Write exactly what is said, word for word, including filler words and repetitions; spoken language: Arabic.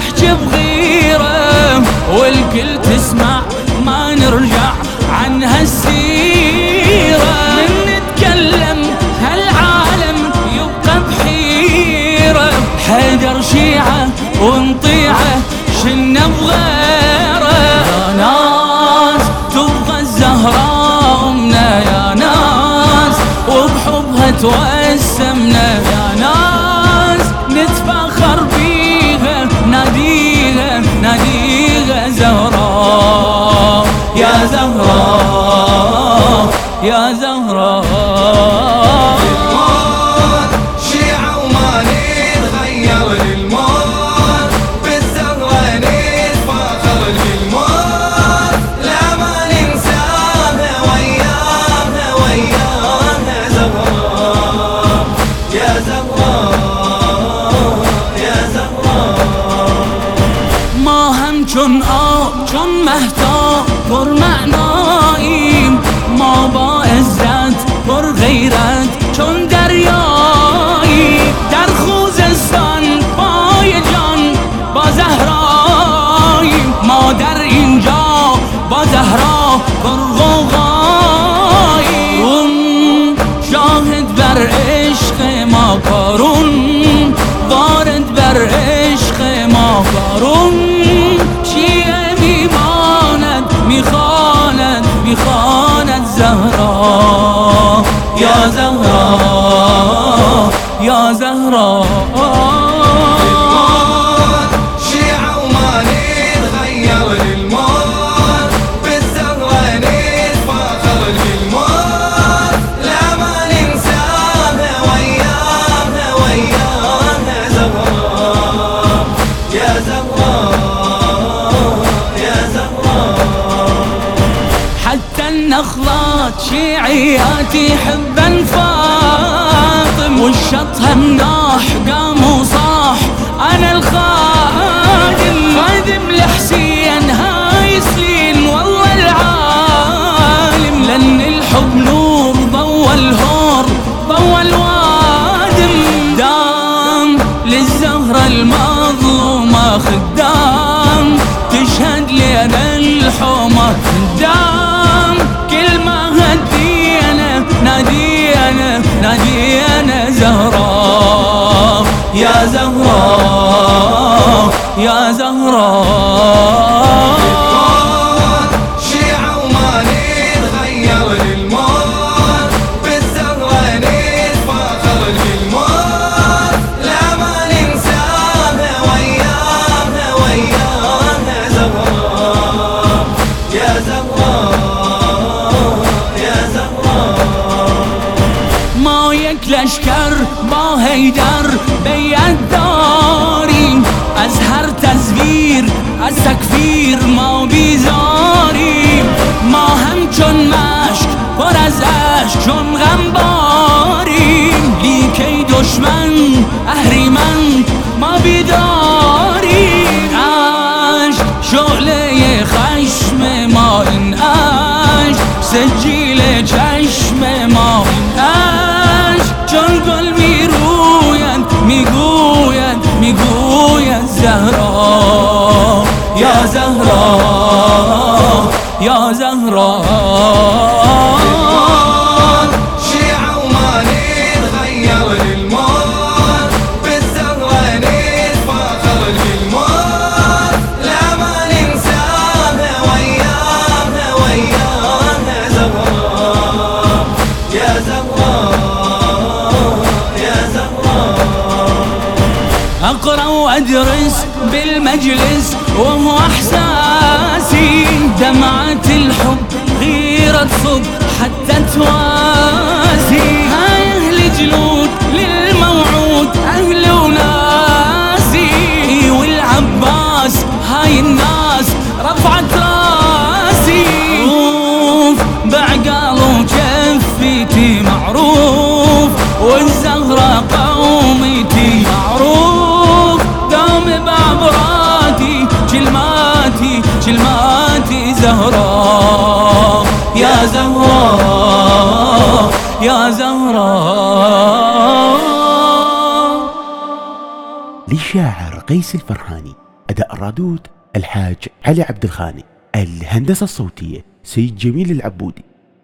نحكي بغيره والكل تسمع ما نرجع عن هالسيرة. من نتكلم هالعالم يبقى بحيرة، حيدر شيعة ونطيعه شنا بغيره. يا ناس تبغى الزهراء أمنا، يا ناس وبحبها توسمنا، يا ناس نتفاخر بيها ناديها ناديها زهراء يا زهراء يا زهراء. للموت شيعة وما نتغير، للموت بالزهرة نتفاخر، للموت لا ما ننساها وياها وياها زهراء يا زهراء يا زهراء. ما هم چون آب چون مهتاب پر معناییم، ما با عزت پر غیرت چون دریایی، در خوزستان پای جان با زهراییم، ما در اینجا با زهرا پر غوغاییم. شاهد بر عشق ما کارون، وارد بر عشق ما کارون، شیعه میماند میخواند میخواند زهرا یا زهرا یا زهرا. للموت شيعة وما نتغير، للموت بالزهرة نتفاخر، للموت لا ما ننساها وياها وياها زهراء يا زهراء يا زهراء. حتى النخلات شيعيات يحبن فاطم، والشط همناح قام وصاح انا الخادم، خادم لحسين هاي سلين والله العالم، لان الحب نور ضوى الهور ضوى الوادم، دام للزهرة المظلومة خدام تشهد لنا الحومة، دام كل ما هدينا نادينا نادينا زهراء يا زهراء يا زهراء. للموت شيعة وما نتغير، للموت بالزهرة نتفاخر، للموت لا ما ننساها وياها وياها زهراء يا زهراء يا زهراء. ما یک لشکر با حیدر بیعت داریم، از هر تزویر از تکفیر ما بیزاریم، ما همچون مشک پر از اشک چون غمباریم، لیکی دشمن اهریمن ما بیداریم، اشک شعله خشم ما این اشک سجیل چشم ما این اشک، چون گل میروید میگوید میگوید زهرا یا زهرا یا زهرا. للموت شيعة وما نتغير، للموت بالزهرة نتفاخر، للموت لا ما ننساها وياها وياها زهراء يا زهراء يا زهراء. اقرأ وادرس بالمجلس وهو احساسي، دمعة الحب غيرة صب حتى تواسي، هاي اهل جلود للموعود اهل وناسي، والعباس هاي الناس رفعت راسي، بعقال وكفتي معروف، والزهرة قومتي معروف، دوم بعبراتي كلماتي كلماتي زهراء يا زهراء يا زهراء. للشاعر قيس الفرحاني أداء الرادود الحاج علي عبد الخاني، الهندسة الصوتية سيد جميل العبودي،